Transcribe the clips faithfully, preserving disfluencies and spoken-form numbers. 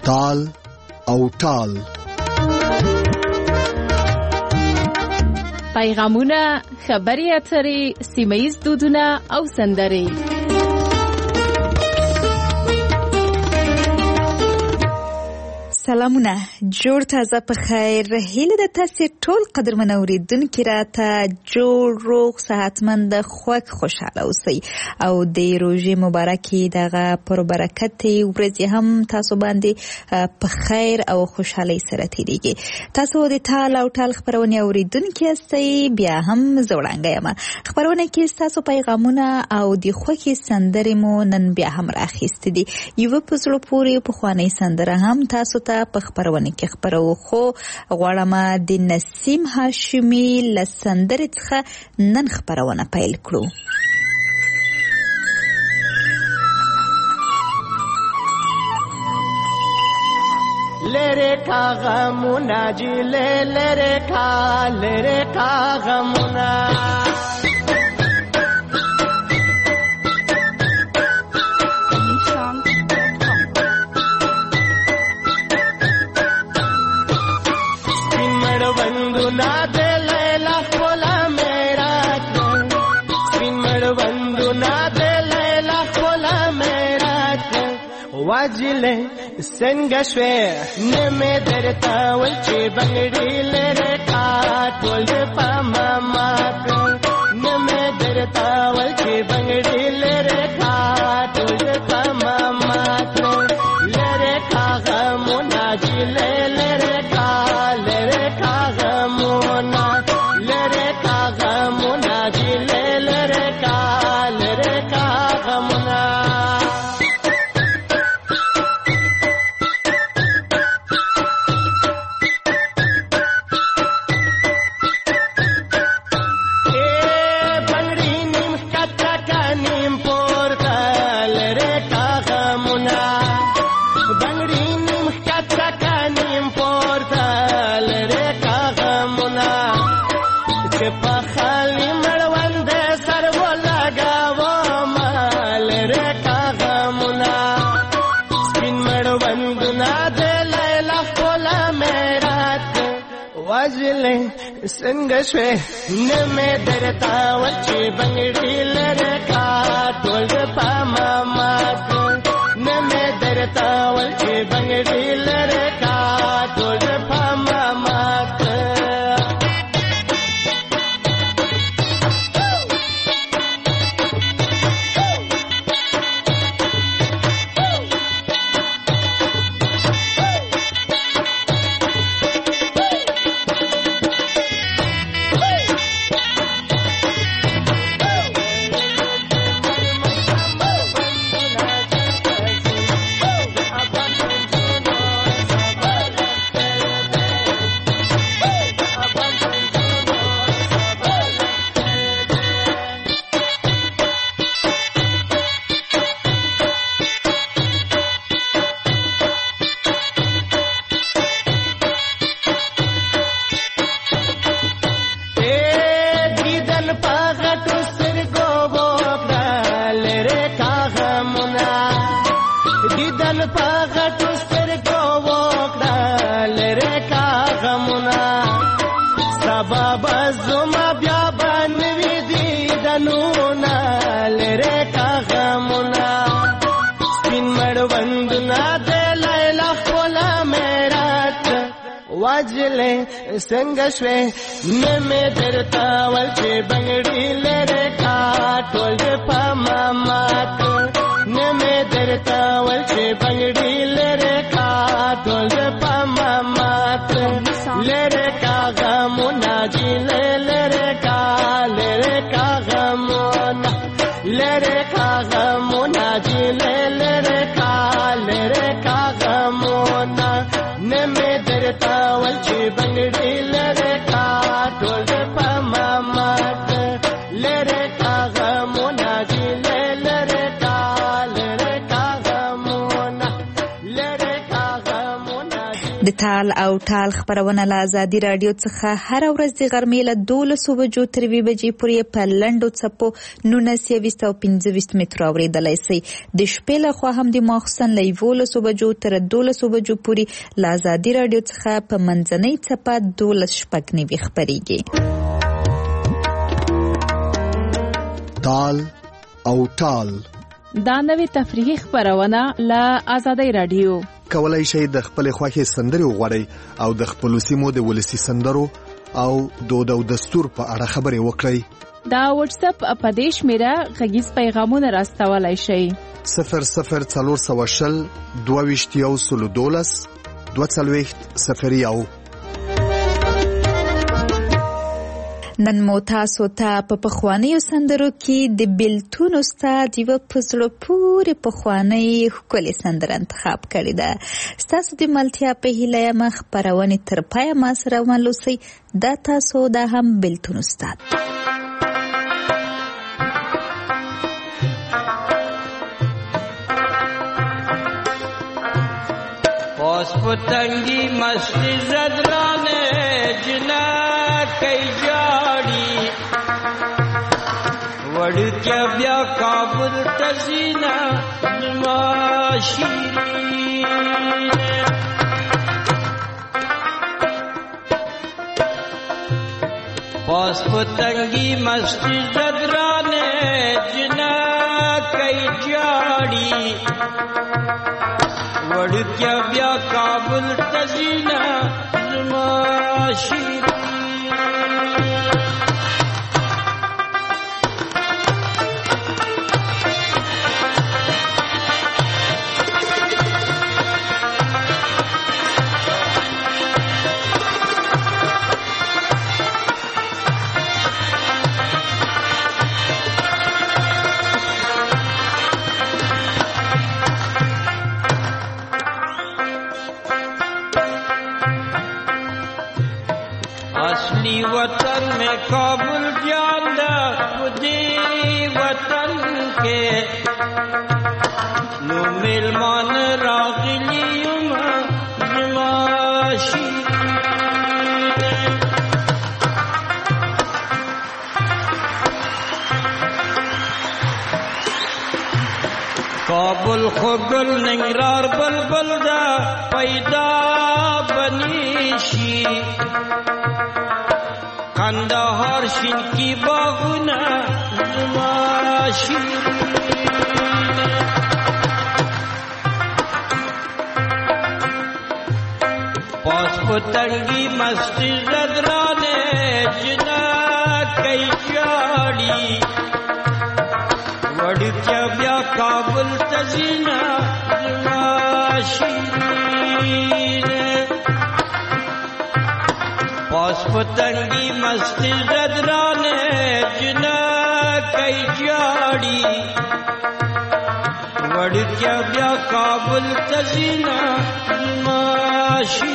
تال او ټال. پیغامونه، خبري اترې، سیمه‌ییز دودونه او سندرې. سلامونه، جوړ تازه په خیر. هیله د تاسې ټول قدرمن اوریدونکي راته جوړ روغ صحتمند خوږ خوشاله اوسئ او د روژې مبارکې دغه پر برکتې ورځې هم تاسو باندې په خیر او خوشحالۍ سره تیریږي. تاسو د تال او ټال خبرونې اوریدونکي یاستئ. بیا هم زه وړاندې یم. خبرونه کې ستاسو پیغامونه او د خوښې سندرې مو نن بیا هم راخیستې دي. یوه په زړه پورې پخوانۍ سندره هم تاسو ته په خبرونه کې خبرو، خو غواړم د نسیم هاشمي له سندرې څخه نن خبرونه پیل کړو. لره کا غمونا جی لره کا لره کا غمونا واجله څنګه شوې نمې درته ول چې بنګړي لره کا ټول په ماما نمې درته ول چې بنګړي لره کا ټول په ماما لره کا غمونا جی لره کا لره کا غمونا لره کا غمونا جی لره کا لره کا غمونا څنګه شوې نمې درته ول چې بنګړي لره کا ټول په ماما نمې درته ول چې بنګړي لره کا ټول په ماما څنګه شوې نمې درته ول چې بنګړي لره کا ټول په ماما نمې درته ول چې بنګړي لره کا ټول په ماما لره کا غمونا جی لره کا لره کا غمونا لره کا غمونا جی لره کا لره کا غمونا نمې درته ول چې بنګړي لره کا ټول په ماما لره کا غمونا جی لره کا لره کا غمونا د تال او ټال خبرونه له ازادي راډیو څخه هر ورځ د غرمې له دولسو بجو تر یوې بجې پورې په لنډو څپو نولس یویشت او پنځه ویشت مترو اورېدلی سئ. د شپې لخوا هم د ماخوستن له یولسو بجو تر دولسو بجو پورې له ازادي راډیو څخه په منځنۍ څپه دولس شپږ نوي خپرېږي. تال او ټال دا نوې تفریحي خبرونه له ازادي راډیو. کولای شئ د خپل خوښې سندرې وغواړئ او د خپل سیمو د ولسي سندرو او دود او دستور په اړه خبرې وکړئ. دا واتس اپ په دې شمیره غږیز پیغامونه راستولای شئ. صفر صفر څلور سوه شل دوه ویشت یو سلو دولس دوه څلوېښت صفر یو. نن مو تاسو ته په پخوانیو سندرو کې د بیلتون استاد یوه په زړه پورې پخوانۍ ښکلې سندره انتخاب کړې ده. ستاسو د ملتیا په هیله یم خپرونې تر پایه ما سره ومل اوسئ. دا تاسو دا هم بیلتون استاد. پاس پتنگی مستی زدرانه جنا کئی جاڑی وڑکیا بیا کابل تزینا نماشی پاس پتنگی مستی زدرانه جنا کئی جاڑی وڑکیا بیا کابل تزینا نماشی اصلی وطن میں کابل جاندہ خودی وطن کے نو ملمان راغلیم نماشی کابل خگل ننگرار بلبل دا پیدا بنیشی کندهار شین کی باغونه نماشی پاس پتنگی مستی زدرانے جنا کئی جاڑی وڑکیا بیا کابل تزینا نماشی پاس پتنگی مستی زدرانے جنا کئی جاڑی وڑکیا بیا کابل تزینا نماشی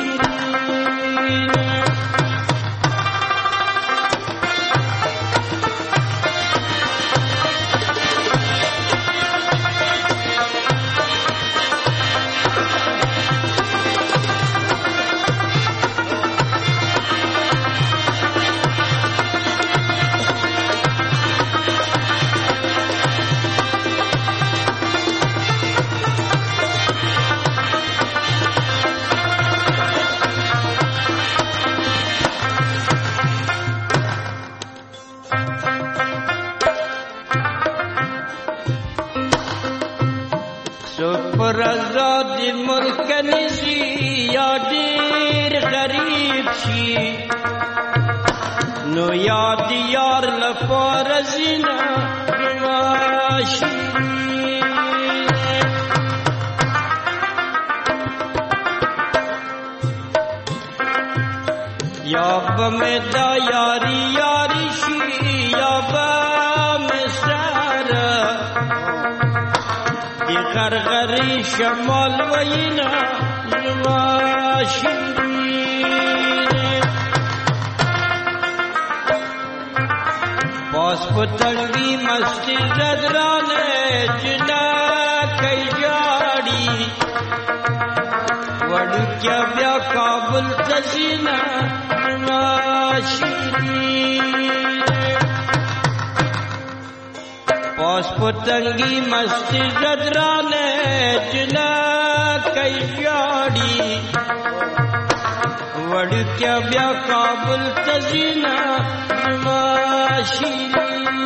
پر آزادی ملک نشی یا دیر غریب شی نو یاد یار لپارزینا نماشی یا بمیدا یاری یاری شی یا بمسارا دی غرغری شمال وینا نماشی پاس پتنگی مستی زدرانے جنا کئی جاڑی وڑ وړکیا بیا کابل تزینا ناشری پاس پتنگی مستی جدرانے جلا کئی جاڑی وڑکیا بیا کابل تزینا ناشری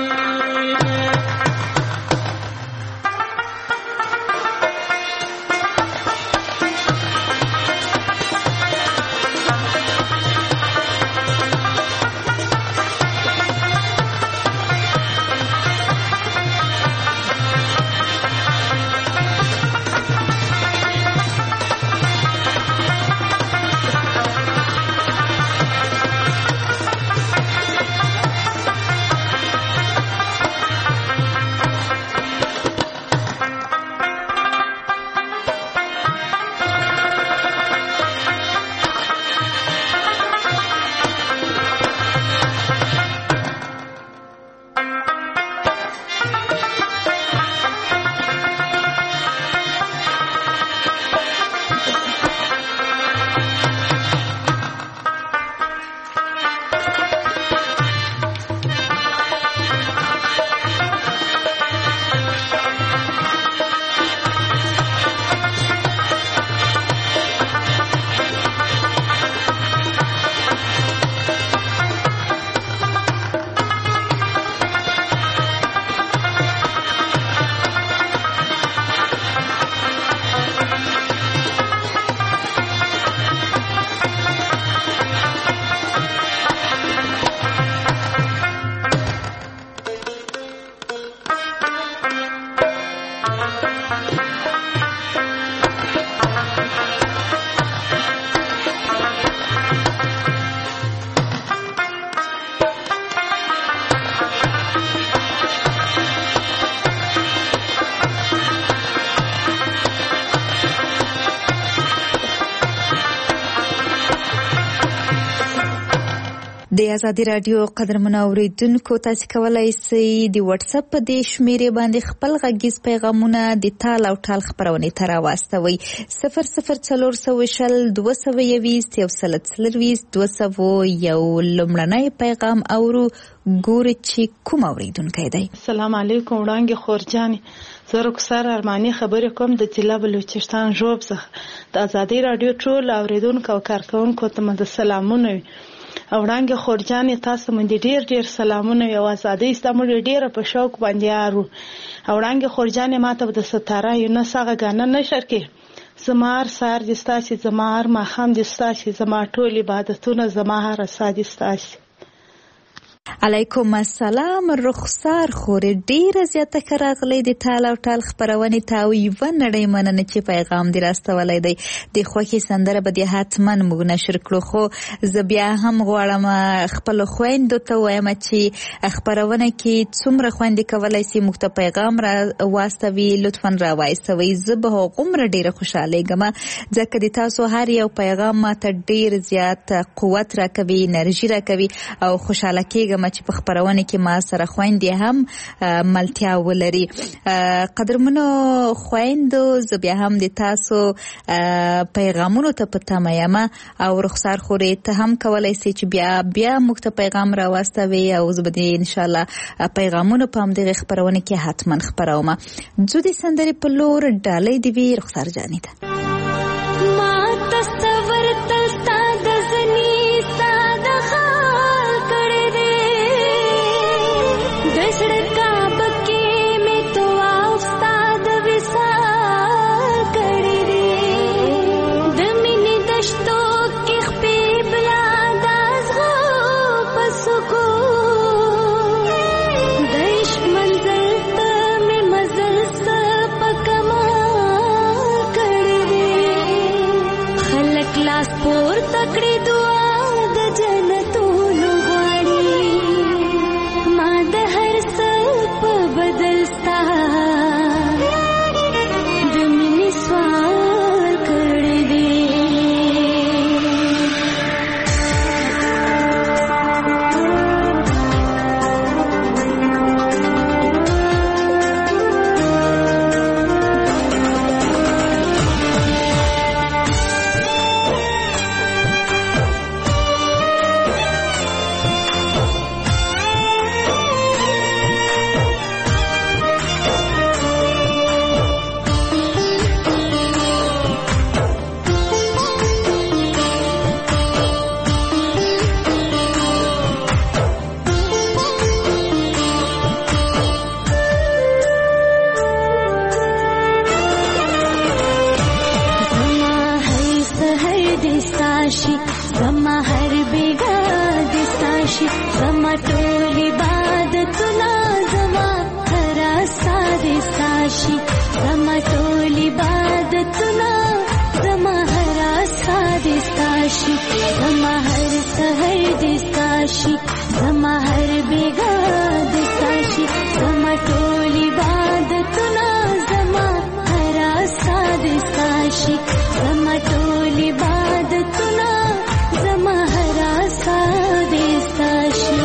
د ازادي رادیو قدرمن اوریدونکو تاسو کولای شئ د واتس اپ په دې شمیرې باندې خپل غږیز پیغامونه د تال او ټال خبرونه تر واستوي صفر صفر څلور سوه شل دوه سوه یویست یو سل څلرویست دوه سوه یو لمړنی پیغام اورو ګوري چې کوم اوریدونکو دی. السلام علیکم وړانګې خورجانې زه رخسار ارماني خبرې کوم د ضلع بلوچستان ژوب څخه. د ازادي رادیو ټول اوریدونکو او کارکونکو ته مې سلامونه وي. وړانګې خورجانې تاسو باندې ډیر ډیر سلامونه یو ازادي استعمال ډیر په شوق باندې یارو. وړانګې خورجانې ماته د ستاره یو نه ساغه غانه نشر کې زمار سار د ستاسي زمار ما خام د ستاسي زما ټول عبادتونه زما هر سادي ستاسي. علیکم السلام رخسار خورې ډیره زیاته کراغلی د ټال او ټال خبرونه تا او یو نړۍ مننه چې پیغام دی راستولای دی د خوخي سندره به د حتمن موږ نشر کړو خو ز بیا هم غواړم خپل خويندو ته وایم چې خبرونه کې څومره خويندې کولای سي موږ ته پیغام را واستوي لطفا را وایسوي زه به عمر ډیره خوشاله ګم ځکه د تاسو هر یو پیغام ماته ډیر زیات قوت راکوي انرژي راکوي او خوشاله کېږم چې په خبرونه کې ما سره خويندې هم ملتیا ولري. قدرمنو خويندو زه بیا هم د تاسو پیغامونو ته پته مېم او رخسار خورې ته هم کولای سي چې بیا بیا موږ ته پیغام را واستوي او زه به ان شاء الله پیغامونو په همدغه خبرونه کې حتما خبروم. زه د سندرې په لور ډالۍ دی وی رخسار جانې ته ما تصور تلتا دزنی ساده خال کړې دشړکا بکې مې تو استاد وسال کړې د مینې دشتو کې خپې بلا داز غو پسکو دیش منزل ته مې مزل س پکما کړې साशी زما هر بیگا دستاشي زما ټول عبادتونه زما هر ساد ساشي زما ټول عبادتونه زما هر ساد ساشي زما هر سحر دستاشي زما هر بیگا دستاشي زما ټول عبادتونه زما هر ساد ساشي زما ټول عبادتونه زما هر ساد ساشي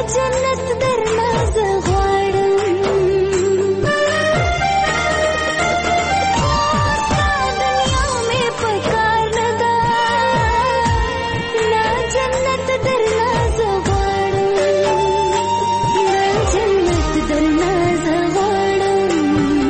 جنت درنا زه غواړم ستا دنیا مې په کار نه ده نه جنت درنا زه غواړم نه جنت درنا زه غواړم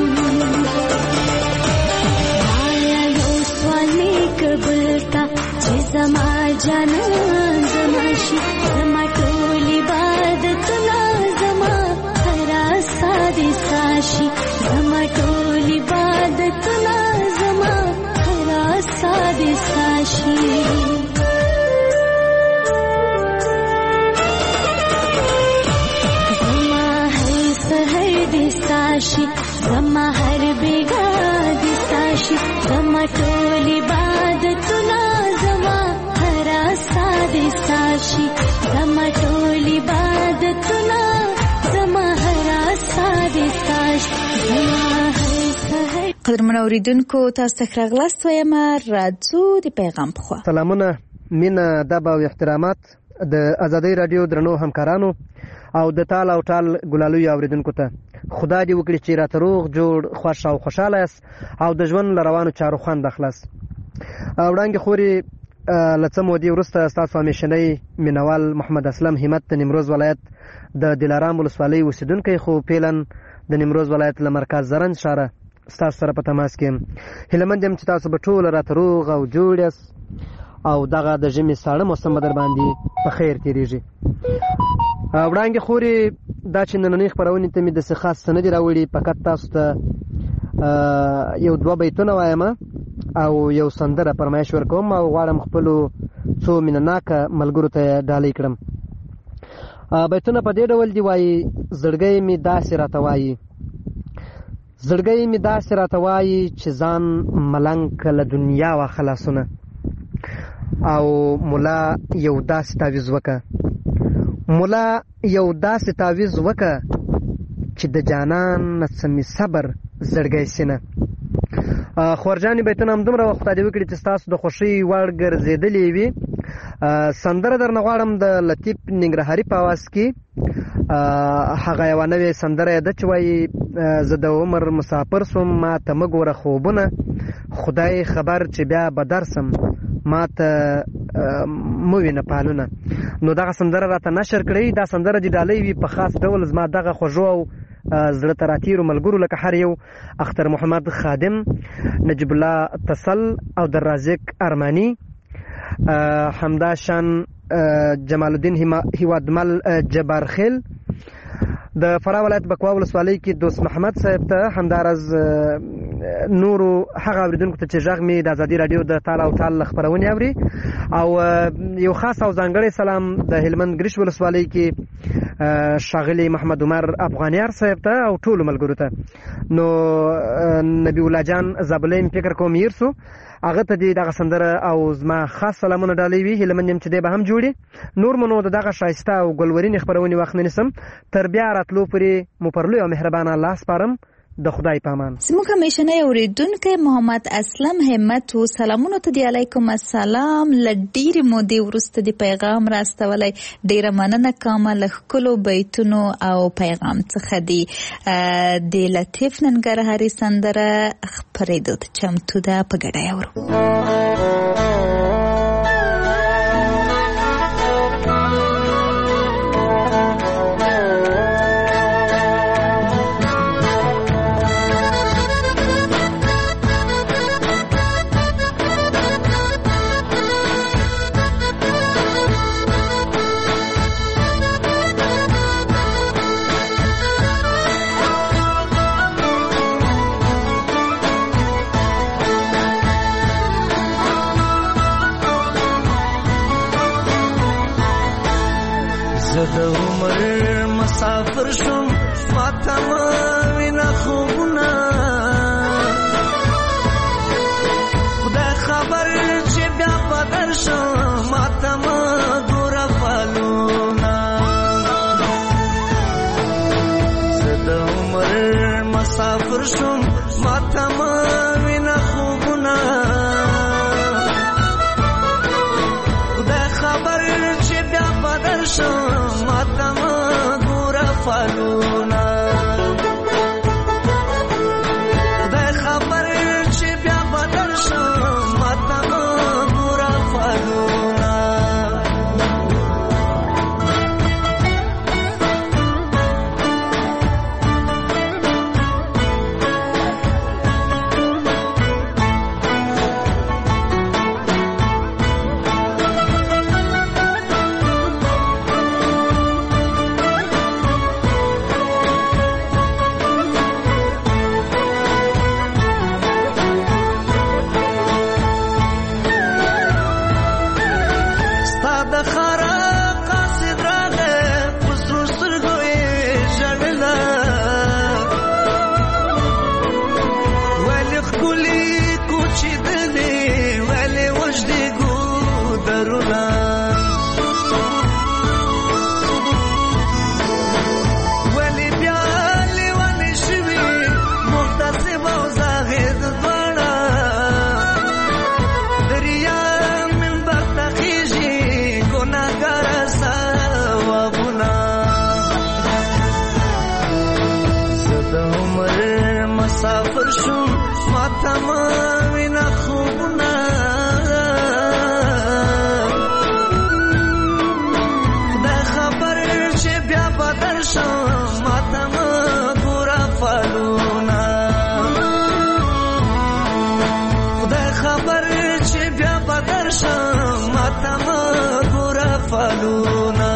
آیا یو سوال مې قبول کا چې زما جانان زما شي زما ټول عبادتونه زما هر ساده ساشي زما ټول عبادتونه زما هر ساده ساشي زما هر سحر دې ساشي زما هر بیګا دې ساشي زما ټول عبادتونه زما هر ساده ساشي زما ټول عبادتونه زما هر ساده ساشي زما هر سحر. قدرمن اوریدونکو تاسو ته راغلاست وایم راځو د پیغام په خوا. سلامونه مینه ادب او احترامات د ازادۍ رادیو درنو همکارانو او د تال او ټال ګلالوی اوریدونکو ته خدای دې وکړي چې راته روغ جوړ خوښ او خوشاله یاست او د ژوند له روانو چارو خوند اخلاص. وړاندې خوري لڅه مودې وروسته ستاسو همیشنی مینوال محمد اسلم همت د نیمروز ولایت د دلارام ولسوالۍ اوسیدونکی خو فعلا د نیمروز ولایت له مرکز زرنج ښاره ستاسو سره په تماس کې یم. هیلهمند یم چې تاسو به ټول راته روغ او جوړ یاست او دغه د ژمي ساړه موسم به در باندې په خیر تېرېږي. وړاندې خوري دا چې نننۍ خپرونې ته مې داسې خاص څه نه دي راوړي، فقط تاسو ته یو دوه بیتونه وایم او یو سندره فرمایش ورکوم او غواړم خپلو څو مینهناکه ملګرو ته یې ډالۍ کړم. بیتونه په دې ډول دي وایي: زړګی مې داسې راته وایي زړګی مې داسې راته وایي چې ځان ملنګ که له دنیا وا خلاصونه او ملا یو داسې تعویز وکه ملا یو داسې تعویز وکه چې د جانان نه څه مې صبر زړګی سینه. خورجانې بیتونه همدومره وخت خدای دې وکړي چې ستاسو د خوښۍ وړ ګرځېدلې وي. سندره درنه غواړم د لطیف ننګرهاري په اواز کې. هغه یوه نوې سندره یې ده چې وایي: زه د عمر مسافر سوم ما ته مه ګوره خوبونه خدای خبر چې بیا به درسم ما ته مه وینه پالونه. نو دغه سندره راته نشر کړئ. دا سندره چې ډالۍ وي په خاص ډول زما دغه خوږو او زړه ته راتېرو ملګرو لکه هر یو اختر محمد خادم، نجیب الله تسل او درازق ارمانی، همداشان جمال الدین هیوادمل جبارخیل، د فراه ولایت بکوا ولسوالۍ کې دوست محمد صاحب ته، همدارز نورو هغه اوریدونکو ته چې غږ مې د ازادي رادیو د تال او ټال خپرونې اوري، او یو خاص او ځانګړی سلام د هلمند ګریش ولسوالۍ کې ښاغلي محمد عمر افغانیار صاحب ته او ټولو ملګرو ته. نو نبی الله جان زابلیم فکر کوم هیر سو هغه ته دې دغه سندره او زما خاص سلامونه ډالۍ وي. هیلهمند یم چې دی به هم جوړي. نور مو نو د دغه ښایسته او ګلورینې خپرونې وخت نه نیسم. تر بیا راتلو پورې مو پر لوی او مهربانه الله سپارم. د خدای پامان. زموږ همیشنی اوریدونکی محمد اسلم همت و سلامونو ته دی. علیکم السلام. له ډېرې مودې وروسته د پیغام راستولی. ډېره مننه کوم له ښکلو بیتونو او پیغام څخه دی. د لطیف ننګرهاري سندره خپرېدو ته چمتو ده، په ګډه یې اورو. د عمر مسافر شم ماته مه وینه خوبونه خدای خبر چې بیا به درشم ماته مه ګوره فالونه. زه د عمر مسافر شم ماته مه وینه خوبونه خدای خبر چې بیا به درشم ماته مه فالونه خدای خبر چې بیا بدل شم ماته ګوره فالونه مسافر شوم ماته ما وینا خوبونه خدای خبر چې بیا بدل شم ماته ما ګوره فالونه خدای خبر چې بیا بدل شم ماته ما ګوره فالونه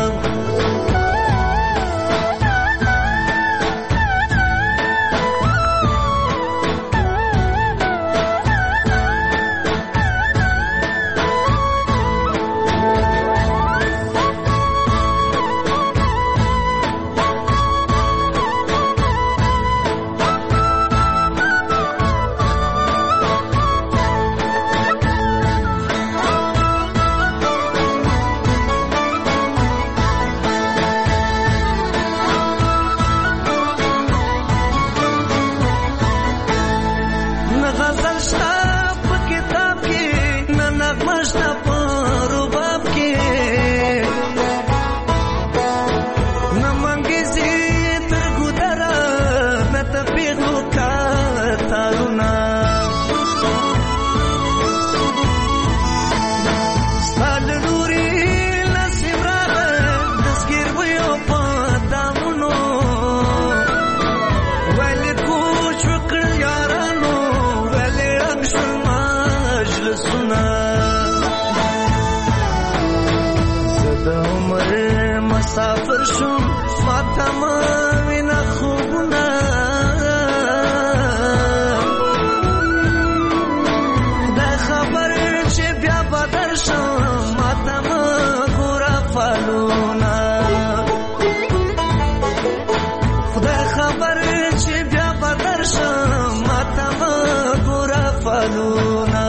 مسافر شوم ماته ما وینا خوبونه خدای خبر چې بیا بدل شم ماته ما ګوره فالونه خدای خبر چې بیا بدل شم ماته ما ګوره فالونه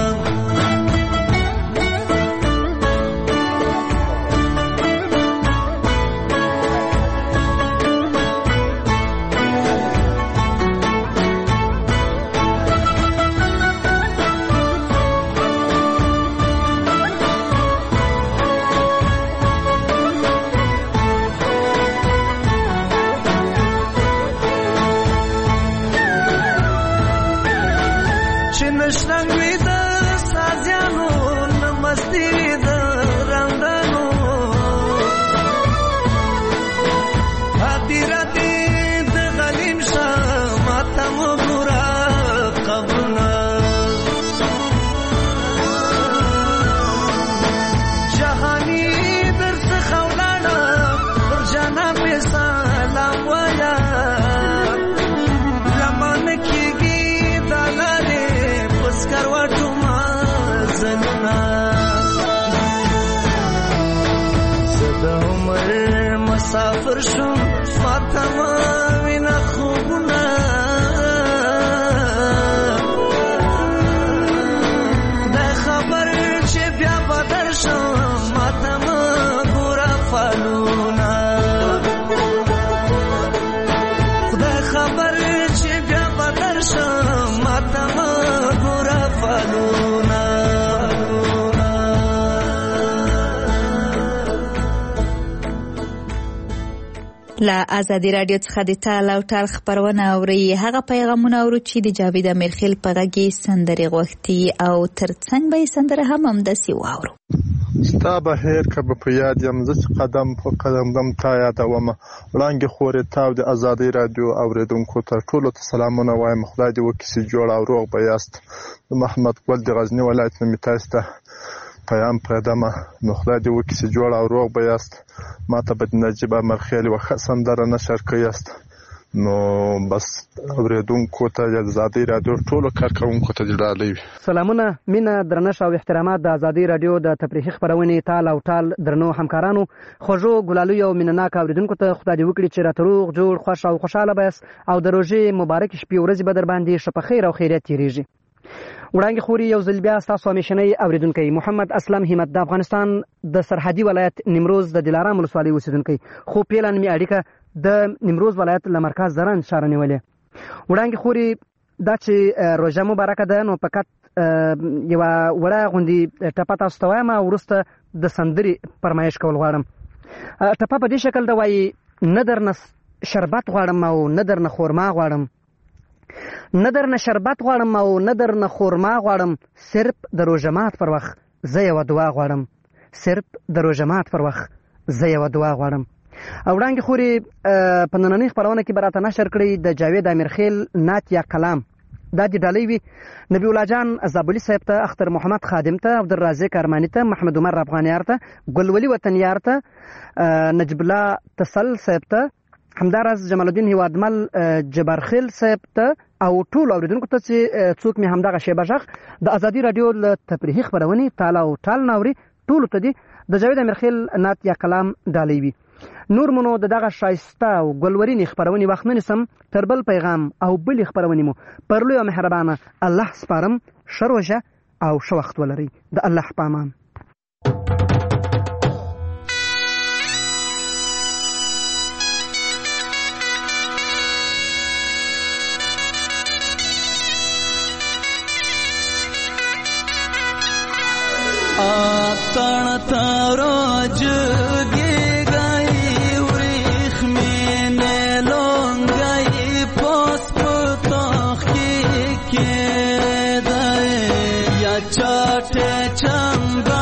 مسافر شوم ماته ما وینا خوبونه خدای خبر چې بیا بدل شم ماته ما ګوره فالونه خدای خبر چې بیا بدل شم ماته ما ګوره فالونه له ازادي رادیو څخه د تال او ټال خبرونه اوري. هغه پیغامونه اورو چې د جاوید امیرخیل په غږ کې سندرې غوښتي او ترڅنګ به سندره هم همداسې واورو. ستا بهیر که به په یاد یم زه چې قدم په قدم دم تا یادومه وړانګې خورې تاو د ازادۍ راډیو اورېدونکو ته ټولو ته سلامونه وایم. خدای دې وکړي چې جوړ او روغ به یاست. د محمد ګل د غزني ولایت نه مې تاسو ته پیام پرېږدمه. نو خدای دې وکړي چې جوړ او روغ به یاست. ما ته به د نجیب امرخیل یوه ښه سندره نشر کړیاست. نو بس اوریدونکو ته د ازادۍ راډیو ټولو کارکوونکو ته دې ډالۍ وي. سلامونه، مینه، درنښت او احترامات د ازادۍ راډیو د تفریحي خپرونې تال او ټال درنو همکارانو، خوږو ګلالیو او مینهناک اوریدونکو ته خدای دې وکړي چې راته روغ جوړ خوښ او خوشحاله به یاست او د روژې مبارکې شپې ورځې به در باندې ښه په خیر او خیریت تېرېږي. وړانګې خوري یو ځل بیا ستاسو همیشنی اوریدونکی محمد اسلم همت د افغانستان د سرحدي ولایت نیمروز د دلارام ولسوالۍ اوسېدونکی، خو پیله نومي اړیکه د نیمروز ولایت له مرکز زرنج ښاره نیولې. وړانګې خوري دا چې روژه مبارکه ده نو فقط یوه وړه غوندې ټپه تاسو ته وایم او وروسته د سندرې فرمایش کول غواړم. ټپه په دې شکل ده وایي: نه درنه شربت غواړم او نه درنه خورما غواړم، نه درنه شربت غواړم او نه درنه خورما غواړم، صرف د روژه مات پر وخت زه یوه دعا غواړم، صرف د روژه مات پر وخت زه یوه دعا غواړم. او وړانګې خوري په نننۍ خپرونه کې به راته نشر کړئ د جاوید امیرخیل نعت یا کلام. دا دې ډالۍ وي نبی الله جان زابلي صاحب ته، اختر محمد خادم ته، عبدالرازق ارماني ته، محمد عمر افغانیار ته، ګلولي وطنیار ته، نجیب الله تسل صاحب ته، همداراز جمال الدین هیوادمل جبرخیل صاحب ته او ټول اوریدونکو ته چې څوک مې همدغه شیبه غږ د ازادي راډیو له تفریحي خپرونې تال او ټال ناوري ټولو ته دې د جاوید امیرخیل نعت یا کلام ډالۍ وي. نور مو د دغه ښایسته او ګلورینې خپرونې وخت نه نیسم، تر بل پیغام او بلې خپرونې مو پر لوی او مهربانه الله سپارم. ښه روژه او ښه وخت ولرئ. د الله په امان. آتن تاراج گی گئی وریخ میں نیلون گئی پاس پتاخ کی کے دائے یا چاٹے چنگا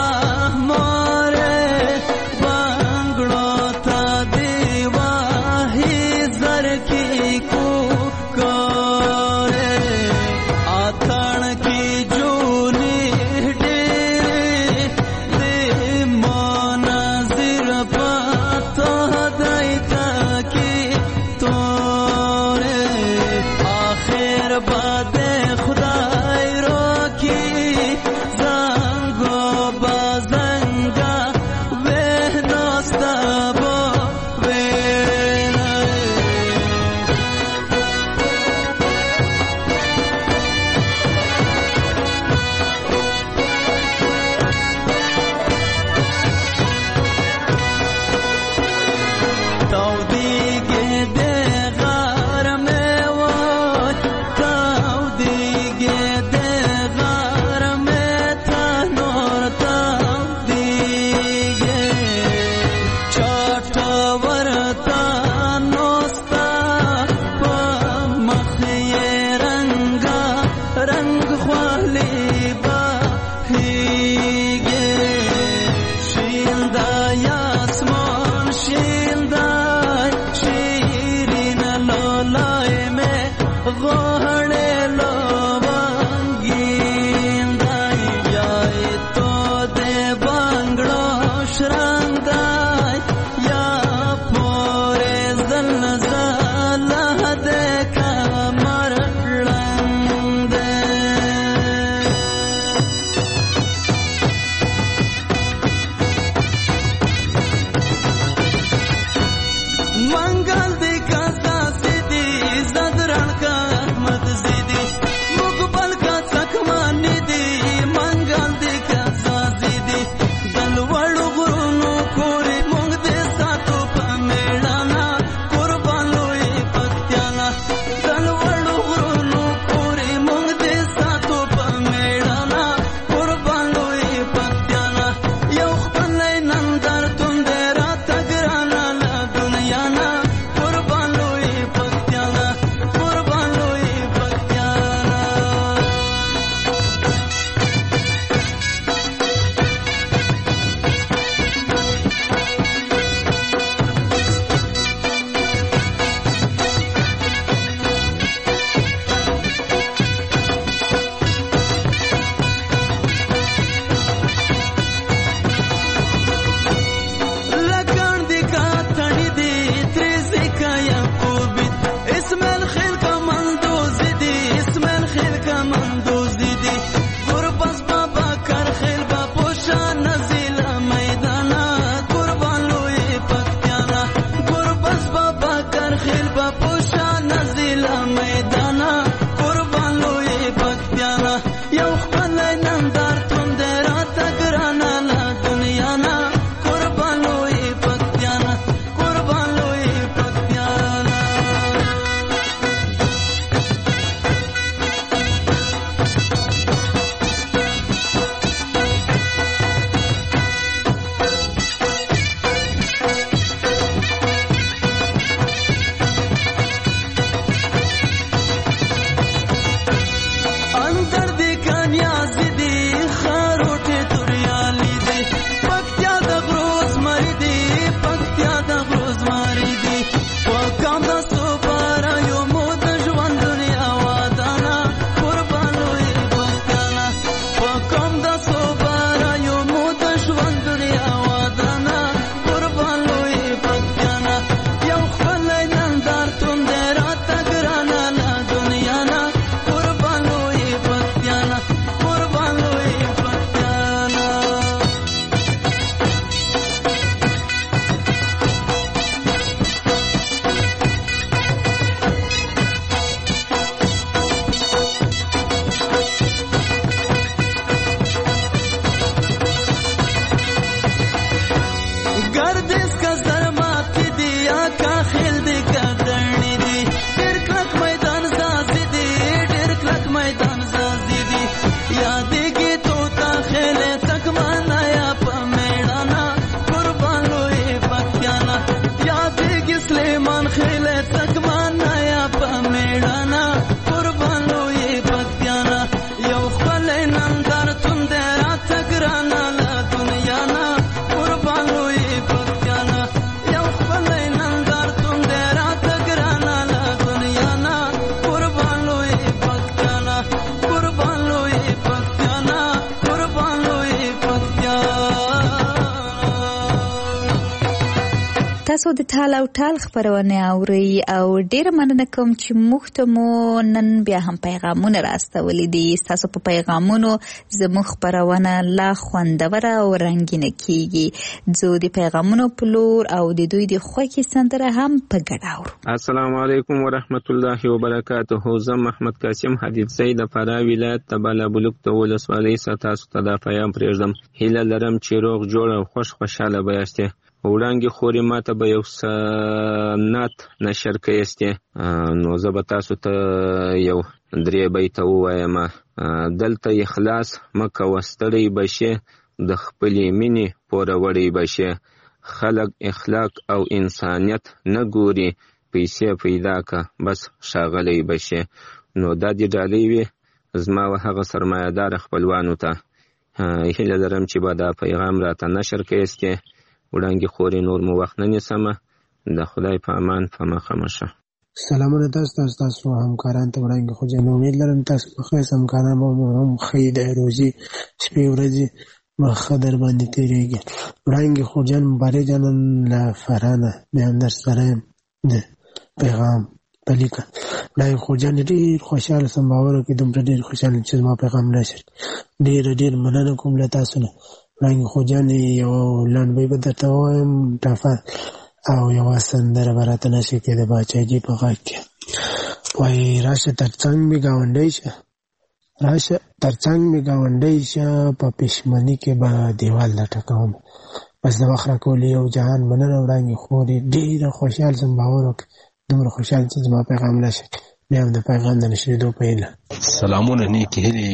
تاسو د ټال او ټال خبرونه اوري او ډیر مننه کوم چې موږ ته مو نن بیا هم پیغامونه راستولې دي. تاسو په پیغامونو زموږ خبرونه لا خوندوره او رنگینه کیږي. زه د پیغامونو په لور او د دوی د خوښي سندره هم په ګډه اورو. السلام علیکم ورحمت الله وبرکاته. زه محمد قاسم حدید زید د فراه ولایت د بالابلوک د ولسوالۍ څخه تاسو ته د پیغام پرېږدم. هیله لرم چې روغ جوړ او خوش خوشاله به یاستئ. وړانګې خورې ماته به یو سنت نشر کړئ، نو زه به تاسو ته یو درې بیته ووایم. دلته اخلاص مه کوه ستړی به شې، د خپلې مینې پوروړی به شې. خلک اخلاق او انسانیت نه ګوري، پیسې پیدا که بس ښاغلی به شې. نو دا دې ډالۍ وي زما و هغه سرمایه‌دار خپلوانو ته. هیله لرم چې به دا پیغام راته نشر کړئ. وړانګې خورې نور مو وخت نه نیسمه. د خدای په امان په مخه مشه. سلامونه تاسو ته، تاسو همکاران ته وړانګې خو جان. امید لرم تاسو په خیر همکاران مو هم ښې د روزي شپې ورځې مخه در باندې تېرېږي. وړانګې خو جان مبارک جانان له فرانه د همدرد سره یم د پیغام په لیکه. وړانګې خو جان ډېر خوشحاله سم، باور وکړئ دومره ډېر خوشحاله چې زما پیغام نشر. ډېره ډېر مننه کوم له تاسو نه. وړانګې خو جان یو لنډۍ به درته ووایم ټافر او یوه سندره به راته نشر کړې د باچاجي په غږ کې. وایي راشه تر څنګ مې ګاونډی شه، راشه تر څنګ مې ګاونډی شه، په پښمني کې به دیوال لټکوم. بس د وخت راکولو یو جهان مننه. وړانګې خورې ډېره خوشحال سم، باور وکړئ دومره خوشحال چې زما پیغام نشر. بیا هم د پیغام د نشرېدو په هیله. سلامونه نیکې هیلې.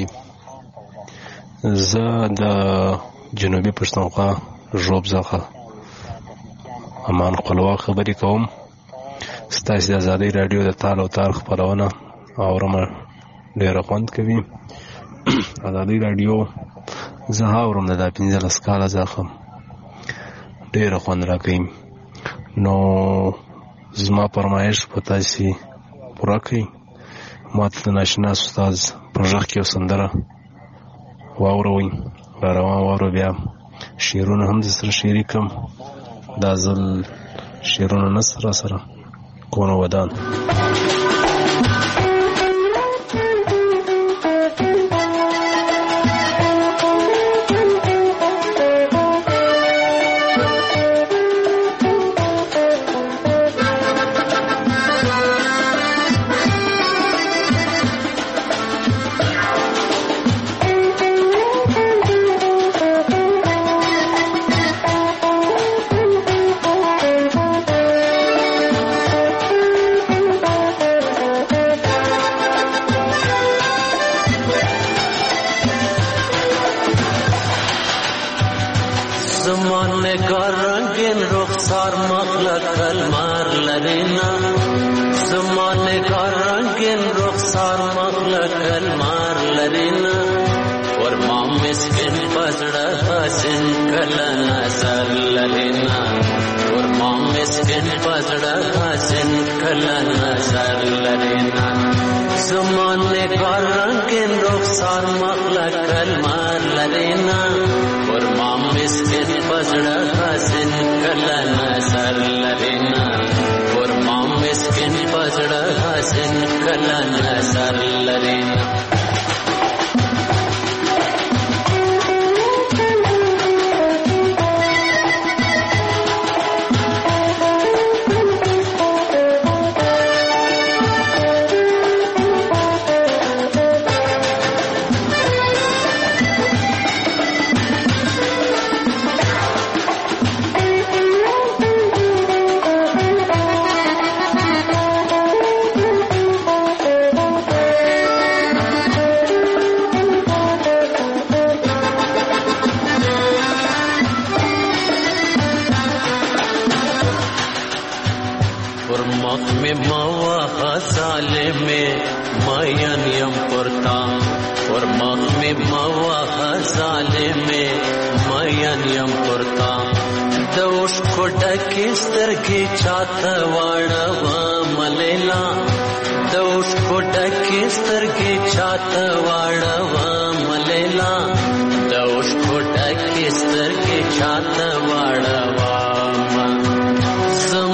زه د جنوبي پښتونخوا ژوب څخه امان قلوا خبرې کوم. ستاسو د ازادۍ راډیو د تال او تار خپرونه اورم، ډېره خوند کوي. ازادۍ راډیو زه اورم د دا پنځلس کاله څخه، ډېره خوند راکوي. نو زما فرمایش په تاسې پوره کړئ. ما ته د ناشنا استاد په غږ کې یو سندره واوروئ، را روان واورو. بیا شعرونه هم د سره شعري کړم. دا ځل شعرونه نه سره سره کونه ودان. چاته واړه وام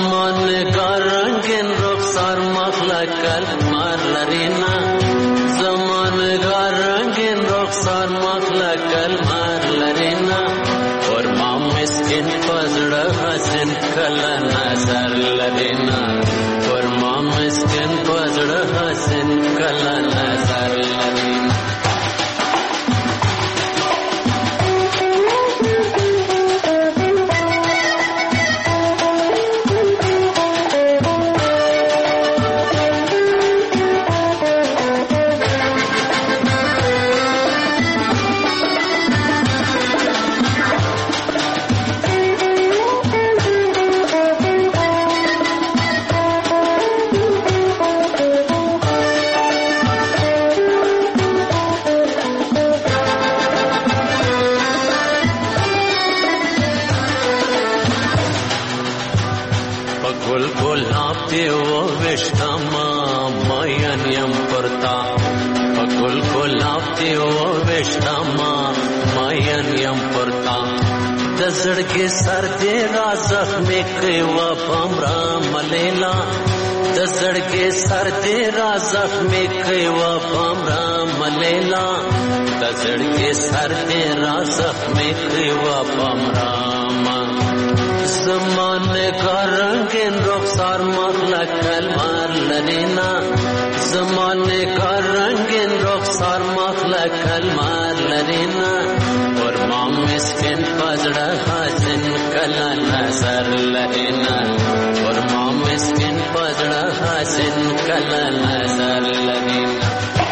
کلمار لرینا زمان رنگین رخسار مخلا کلمار لرینا اور ما مسکین پزړه حسن کلا نظر لرینا اور ما مسکین پزړه حسن کلا نظر لرینا زړګي سر دې را زخمې کړې و پمرا ملیلا د زړګي سر دې را زخمې کړې و پمرا ملیلا د زړګي سر دې را زخمې کړې و پمرا ما زمانه کا رنگین رخسار مخلا کلمار لرینا زمانه کا رنگین رخسار مخلا کلمار لرینا اور ما مسکین پزړه حسن کلا نظر لرینا اور ما مسکین پزړه حسن کلا نظر لرینا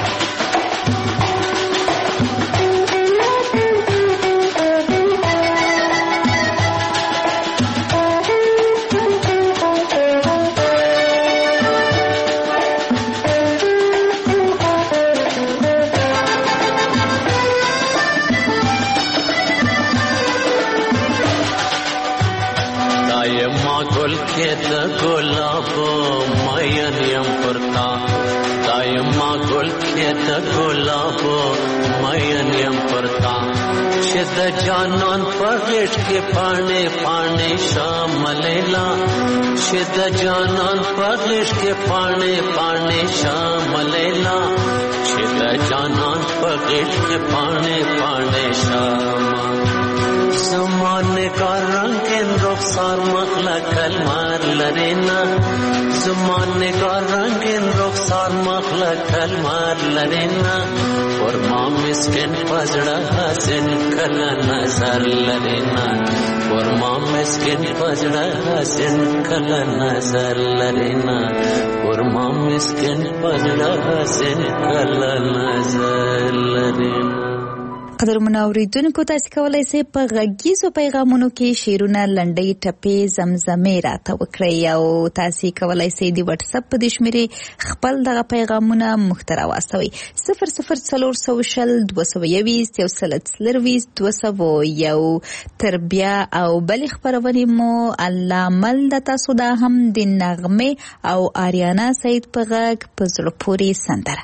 جانان پغیش کے پانے پانے شام لیلا شد جانان پغیش کے پانے پانے شام لیلا شد جانان پغیش کے پانے پانے شام زمانے کا رنگین رخسار مخلا کلمار لرینا زمانے کا رنگین رخسار مخلا کلمار لرینا اور ما مسکین پزړه حسن کلا نظر لرینا اور ما مسکین پزړه حسن کلا نظر لرینا اور ما مسکین پزړه حسن کلا نظر لرینا قدرمن اوریدونکو تاسو کولای شئ په غږیزو پیغامونو کې شیرونه لنډۍ ټپې زمزمې راته وکړئ او تاسو کولای شئ د واتس اپ په شمیرې خپل دغه پیغامونه مختره واستوي صفر صفر څلور سوه شل دوه سوه یویشت یو سل څلرویشت دوه سوه یو تر بیا او بلې خپرونې مو الله مل د تاسو دا هم د نغمې او آریانا سعید په غږ په زړه پورې سندره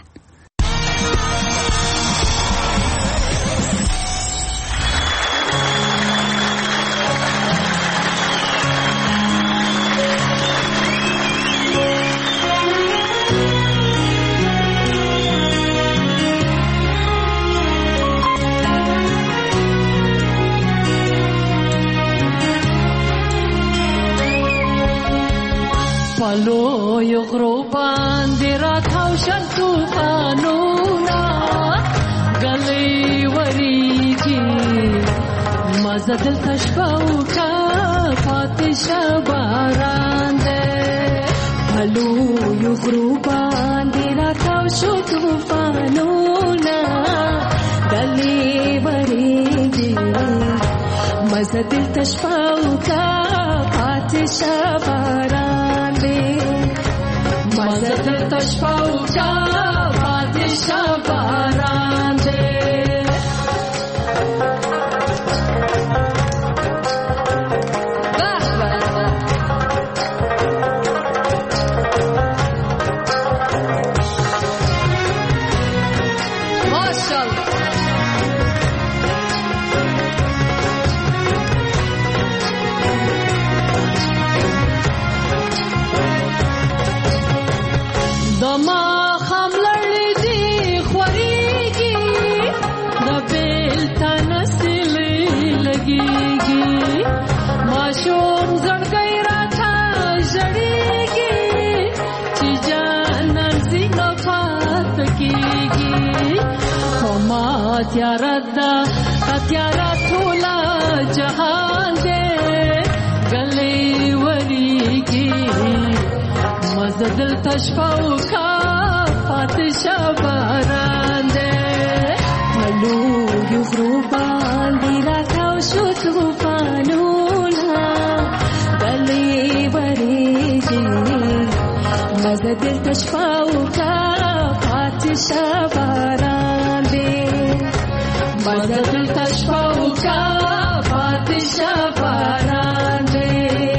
پلو یو غرو باندې راکاو شل طوفانونه غلې وریږي مزه دلته شپه وکړه پاتې شه باران دی پلو یو غرو باندې راکاو شل طوفانونه غلې وریږي مزه دلته شپه وکړه پاتې شه باران مزد تشفاوچا بادشاہ باران دے The ماشوم زړګی راته ژړېږي چې جانان ځینو پاتې کېږي خو ما تیاره ده تیاره ټوله جهان دی ګلې وریږي مزه دلته شپه وکړه پاتې شه باران دی په لویو غرو باندې راتاو شو طوفانونه ګلې وریږي مزه دلته شپه وکړه پاتې شه باران دی مزه دلته شپه وکړه پاتې شه باران دی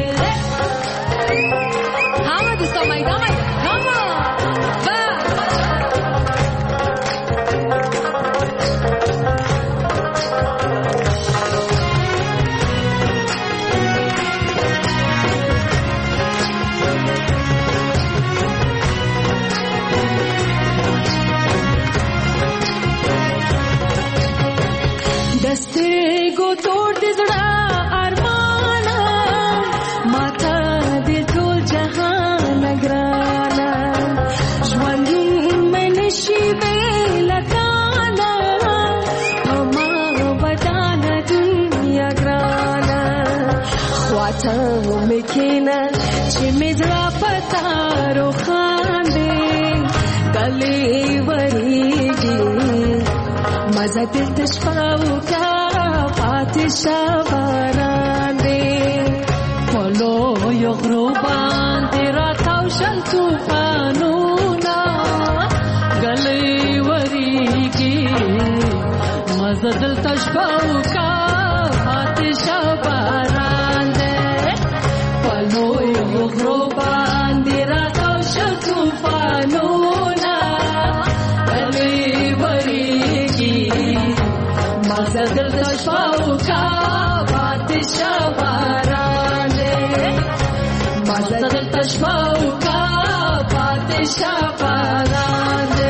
دسترګو تور دې زړه ارمانه ماته دې ټول جهان ګرانه ژوندون مې نشي بېله تانه په ما ودانه دنیا ګرانه خواته مې کښېنه چې مې زړه په تا روښانده ګلې وریږي مزه دلته شپه وکړه پاتې شه باران دی په لویو غرو باندې راتاو شل طوفانونه ګلې وریږي مزه دلته شپه وکړه پاتې شه باران دی په لویو غرو باندې راتاو شل طوفانونه ګلې وریږي مزه دلته شپه وکړه پاتې شه باران دی مزه دلته شپه وکړه پاتې شه باران دی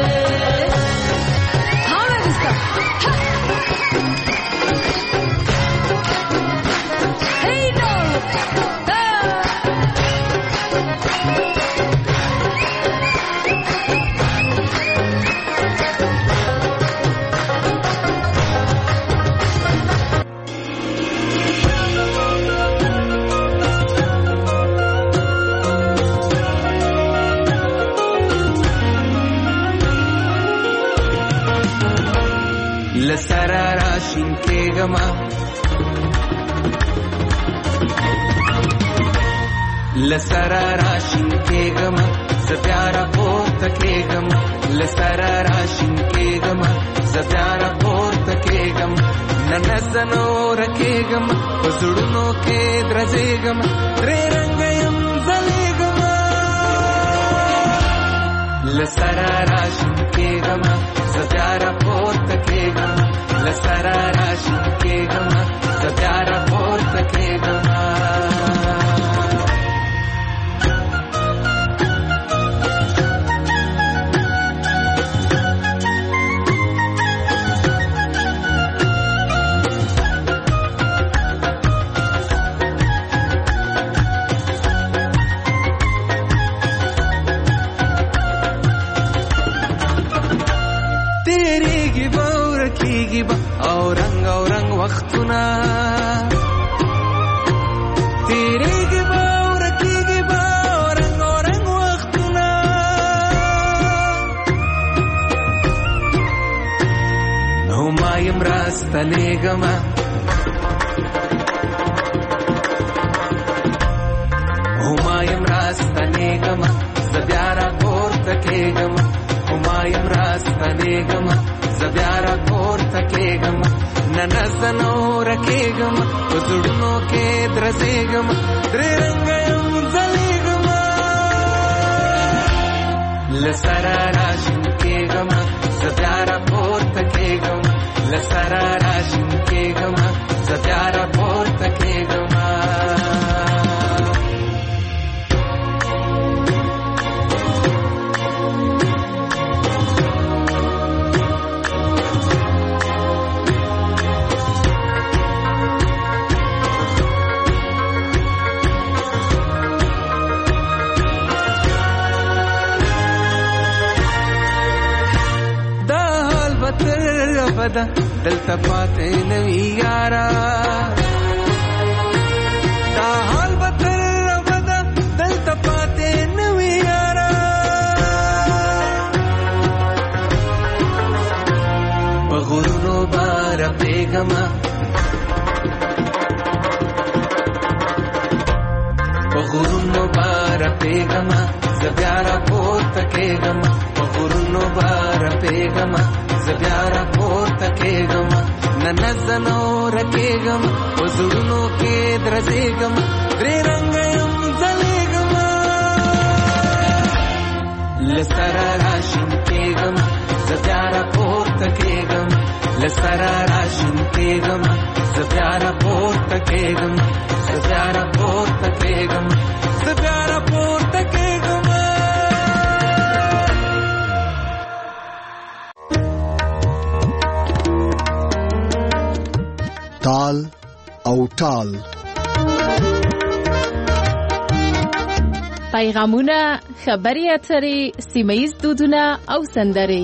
لسرا راشین کېږم لسرا راشین کېږم زه بیا راپورته کېږم لسرا راشین کېږم زه بیا راپورته کېږم نه زه نوره کېږم په زړونو کې درځېږم درې رنګه یم ځلېږم لسرا راشین کېږم زه بیا راپورته کېږم لسرا راشین کېږم زه بیا راپورته کېږم او رنگ او رنگ وختونه تیریږي به او رکیږي به او رنگ او رنگ وختونه نو ما یم راستنېږم او ما یم راستنېږم زه بیا راپورته کېږم او ما یم راستنېږم زه بیا راپورته کېږم نه نه زه نوره کېږم په زړونو کې درځېږم درې رنګه یم ځلېږم له سره راشین کېږم زه بیا راپورته کېږم له سره راشین کېږم زه بیا راپورته کېږم بده دلته پاتې نه وي یاره دا حال به تر ابده دلته پاتې نه وي یاره په غرونو به رپېږمه په غرونو به رپېږمه زه بیا راپورته کېږم په غرونو به رپېږمه زه بیا راپورته کېږم نه نه زه نوره کېږم په زړونو کې درزېږم درې رنګه یم ځلېږم له سره راشین کېږم زه بیا راپورته کېږم له سره راشین کېږم زه بیا راپورته کېږم زه بیا راپورته کېږم زه بیا راپورته کېږم تال او ټال پیغامونه، خبري اترې، سیمه‌ییز دودونه او سندرې.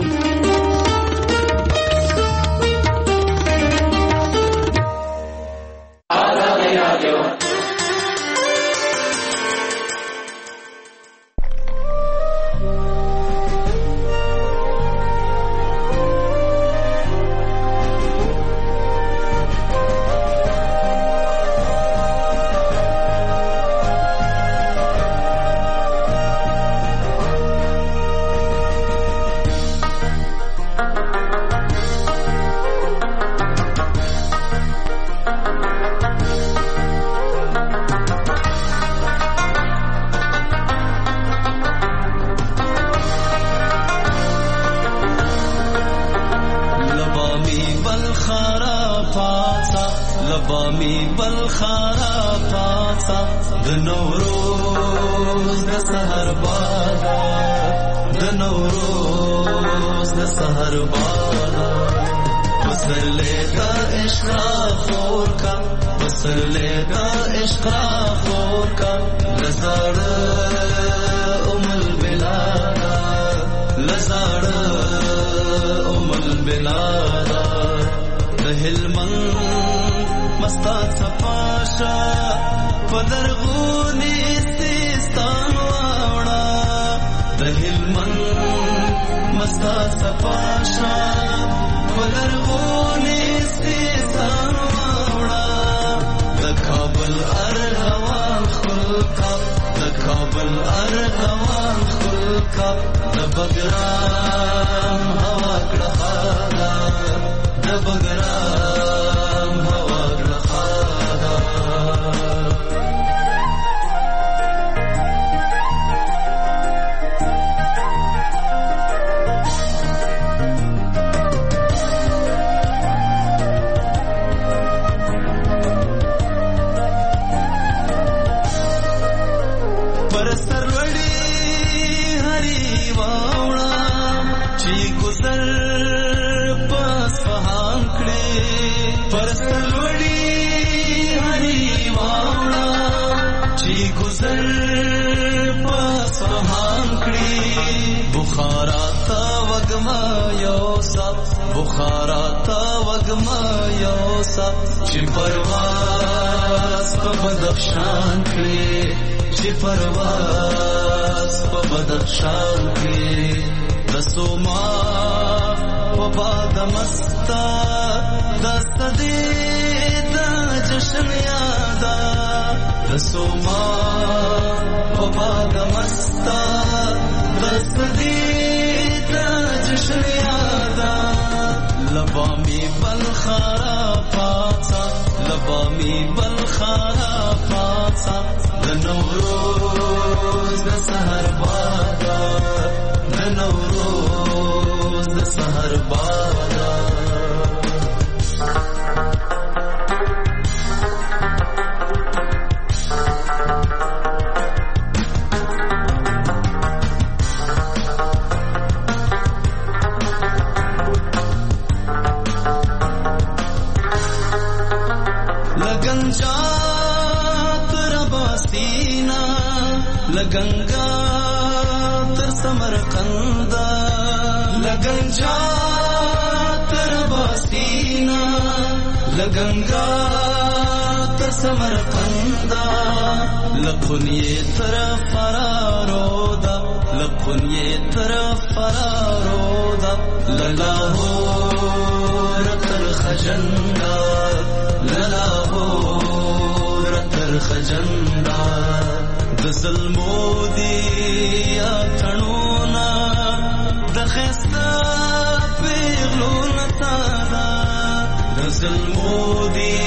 لګنجا تر سینا لګنګا تر سمرقندا لقنیه تر فرارودا لقنیه تر فرارودا للاهور تر خجندا للاهور تر خجندا د ظلمو دی اتڼونا د خستا پیغلو نتا دا د ظلمو دی